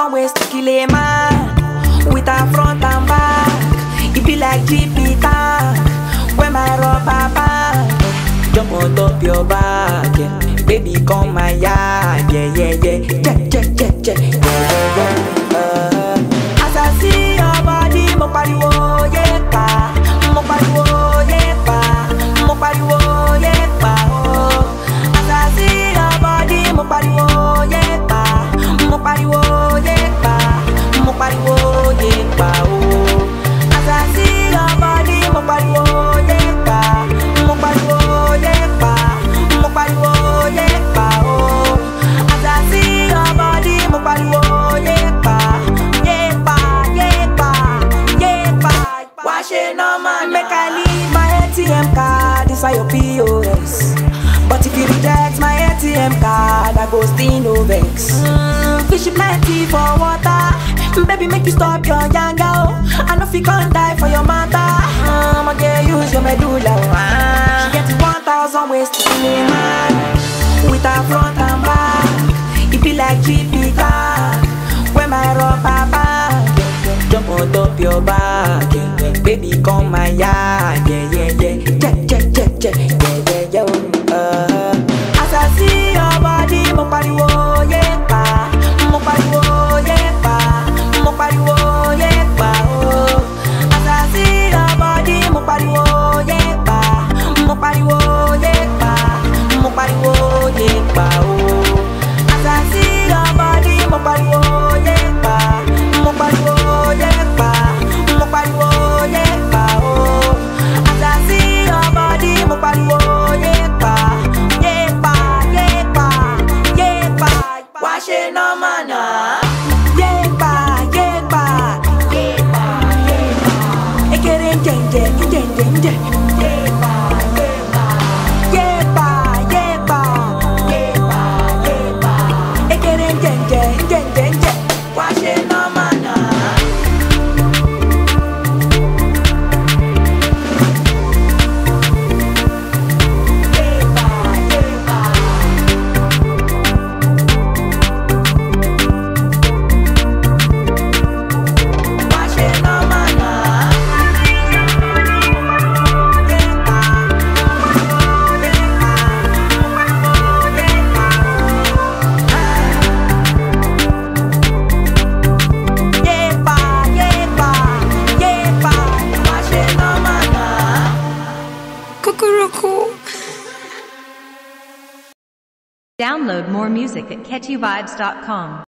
1,000 ways to kill a man. With a front and back, it be like GP tank. When my rubber band jump on top your back, yeah. Baby come my yard, yeah, yeah, yeah. Check, as I see your body, mo pariwo, yeah, pa. Mo pariwo, yeah, pa. Mo pariwo, yeah, pa, oh. As I see your body, mo pariwo, yeah, pa. Mo pariwo, yeah, pa. Mo pariwo, yeah, pa, oh. As I see your body, mo pariwo, yeah, pa. Mo pariwo, yeah, pa. Mo pariwo, yeah, pa, oh. As I see your body, mo pariwo, yeah, pa. Yeah, pa, yeah, pa, yeah, pa. Wash it no man, make I leave my ATM card inside your POS. But if you reject my ATM card, I go still no vex. Fish plenty for water, baby make you stop your yanga, oh. I know if you can't die for your mother, I'ma get use your medulla, oh. She gets 1,000 ways to kill a man. With her front and back, it be like GP car. When my rubber band jump on top your back, yeah. Baby come my yard, yeah, yeah, yeah. Check, yeah, yeah, yeah. As I see your body, mo pariwo, yeah, pa. Mo pariwo, yeah, pa. Mo pariwo, yeah, pa, oh. As I see your body, mo pariwo, yeah, pa. Mo pariwo, yeah, pa. Mo pariwo, yeah, pa, oh. As I see your body, mo pariwo, yeah, pa. Mo pariwo, yeah, pa. Mo pariwo, yeah, pa, oh. As I see your body, mo pariwo, yeah, pa. Yeah, pa, yeah, pa, yeah, pa. Wash it no man, yeah, pa, yeah, pa, yeah, pa, yeah, pa. Ekere njenje, yeah, pa, yeah, pa, yeah, pa, yeah, pa, yeah, pa, yeah, pa. Ekere njenje, wash it no man. Download more music at catchyvibes.com.